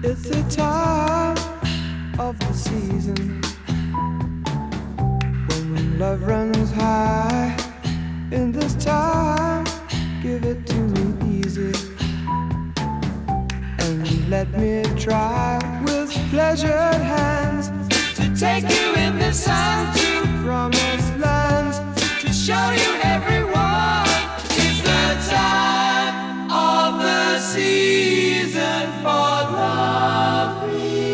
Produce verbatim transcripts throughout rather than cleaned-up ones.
It's the time of the season when love runs high. In this time, give it to me easy and let me try with pleasured hands to take you in the sun to promised lands, to show you everyone. It's the time of the season for loving.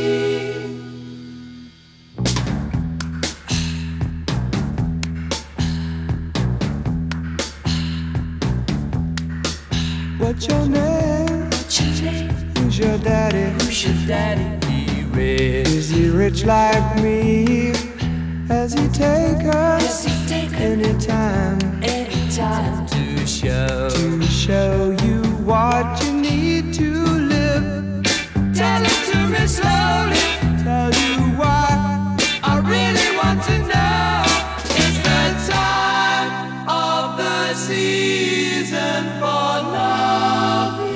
What's your name? What's your name? Who's your daddy? Who's your daddy? He rich. Is he rich like me? Has he take us Has he take anytime? Anytime To show, to show you what you need to live. Tell it to me slowly. Tell you why I really want to know. It's the time of the season for loving.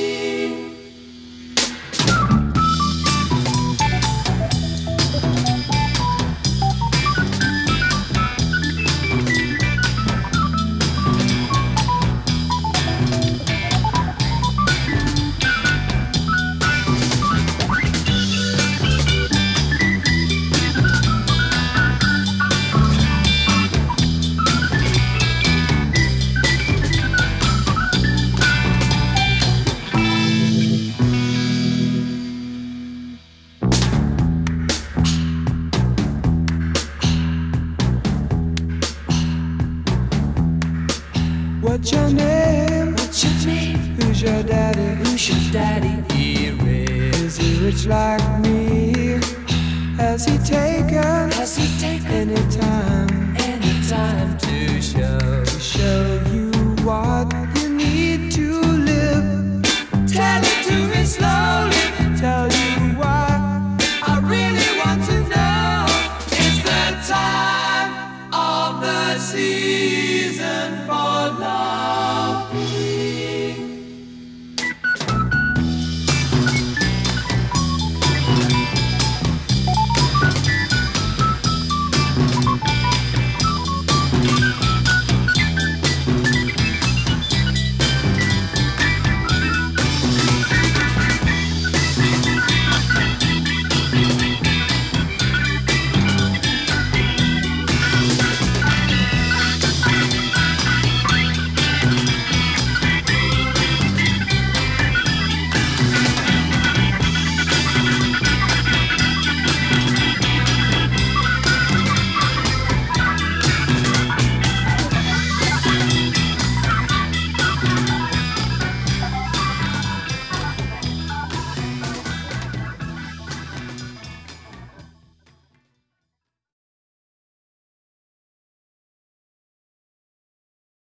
What's your name? What's your name? Who's your daddy? Who's your daddy? He rich. Is he rich like me? Has he taken Has he taken anytime? Anytime To show, to show you what you need to live. Tell it to me slowly. Tell you why I really want to know. It's the time of the season.